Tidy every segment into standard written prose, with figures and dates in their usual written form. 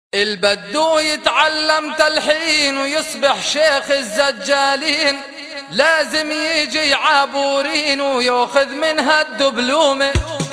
البدو يتعلم تلحين ويصبح شيخ الزجالين، لازم يجي عابورين وياخذ منها الدبلومه.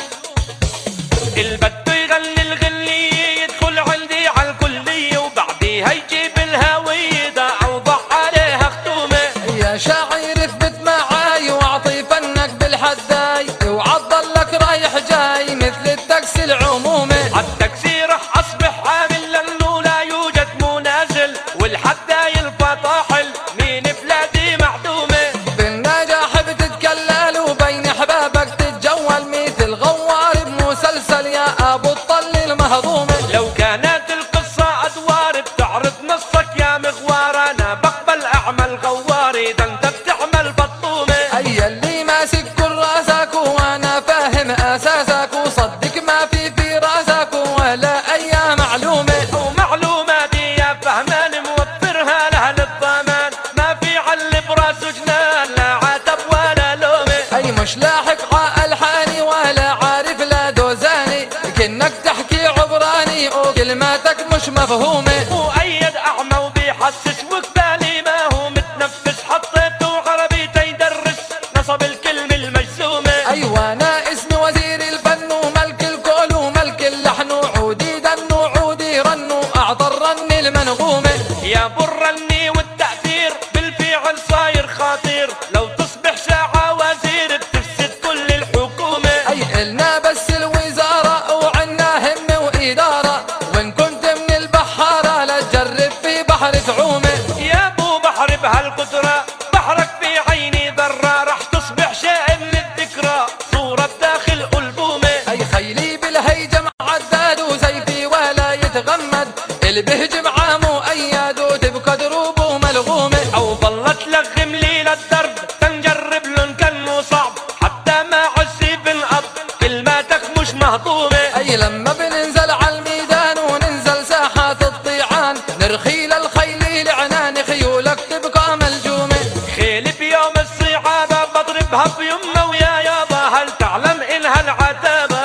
البدو يغني الغنية يدخل عندي على الكلية، وبعديها يجيب الهوية اوضح عليها ختومه. يا شاعر اثبت معاي واعطي فنك بالحداي، وعضل لك رايح جاي مثل التاكسي العمومي. عالتاكسي رح اصبح عامل لانه لا يوجد منازل، والحداي الفطاحل مين بلادي معدومه. بالنجاح بتتكلل وبين احبابك تتجول مثل غوار بمسلسل يا ابو الطل المهضومه. لو كانت القصة ادوار بتعرض نصك يا مغوار، انا بقبل اعمل غوار اذا انت بتعمل بطومه. اي اللي ماسك كراسك وانا فاهم اساسك، وصدق ما في راسك ولا اي معلومه. ومعلوماتي يا فهمان موفرها لاهل الضمان، ما في علي براسه جنان لا عتب ولا لومه. اي مش لاحق الحاني ولا عارف لا دوزاني، كأنك تحكي عبراني وكلماتك مش مفهومه. مؤيد اعمى وبيحسس وكبالي ما هو متنفس، حطيته عربي تيدرس نصب الكلمه المجزومه. ايوه انا اسمي وزير الفن وملك الكول وملك اللحن، وعودي دن وعودي رن واعطى الرن المنغومه. يا ابو الرني والتأثير بالفعل صاير خطير، لو تصبح ساعة وزير بتفسد كل الحكومة. اي النا بس الوزارة وعنا همة وإدارة، وإن كنت من البحارة لا تجرب في بحر تعومه. يا ابو بحر بهالقدرة بحرك في عيني ذرة، رح تصبح شيء من الذكرى صورة بداخل ألبومة. اي خيلي بالهيجم عداد وسيفي ولا يتغمد، اللي بهجم عامو اياد وتبقى دروبه ملغومه. او ظلت لغم لي للدرب تنجرب لون كانه صعب، حتى ما عسي بنقض كلماتك مش مهضومة. اي لما بننزل على الميدان وننزل ساحات الطيعان، نرخي للخيل لعنان خيولك تبقى ملجومه. خيل بيوم الصعابة بضربها بيمه ويا يابا، هل تعلم انها العتابة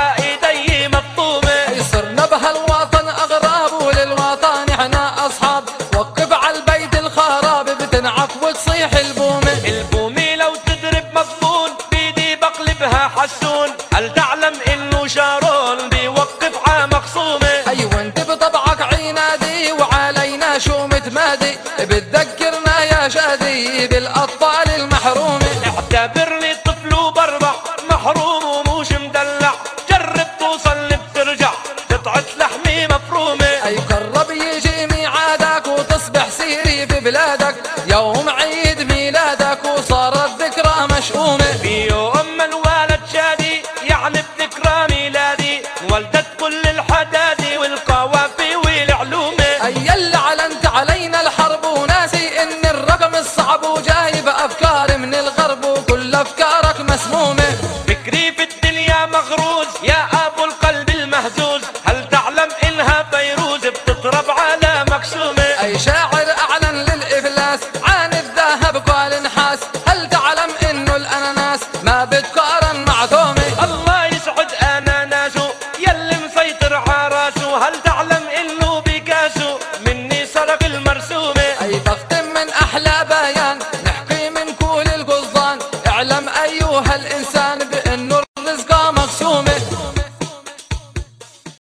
عائدي مفطومة. اي صرنا بهالوطن اغراب وللوطن احنا اصحاب، وقف على البيت الخراب بتنعف وتصيح البومه. البومي لو تضرب مضمون بيدي بقلبها حسون، هل تعلم انه شارون بيوقف مخصومة. اي وانت بطبعك عنادي وعلينا شو متمادي، بتذكرنا يا شادي بالاطفال المحرومه. اعتبرني طفل وبربع محروم وموش مدلع، جرب توصل اللي بترجع قطعة لحمي مفرومة. اي قرب يجي ميعادك وتصبح سيري في بلادك، يوم عيد ميلادك وصارت ذكرى مشؤومه. في يوم الوالد شادي يعني بذكرى ميلادي، انولدت كل الحدادي والقوافي والعلومة. اي اللي علنت علينا الحرب وناسي ان الرقم الصعب وجايب افكار من الغرب وكل افكارك مسمومه. فكري في الدنيا مغروز يا ابو القلب المهزوز، هل تعلم انها فيروز بتضرب على مقسومه. اي شاعر اعلن للافلاس عن الذهب والنحاس، هل تعلم انه الاناناس ما بتقارن مع ثومه. الله يسعد اناناسه يلي مسيطر عراسه، هل تعلم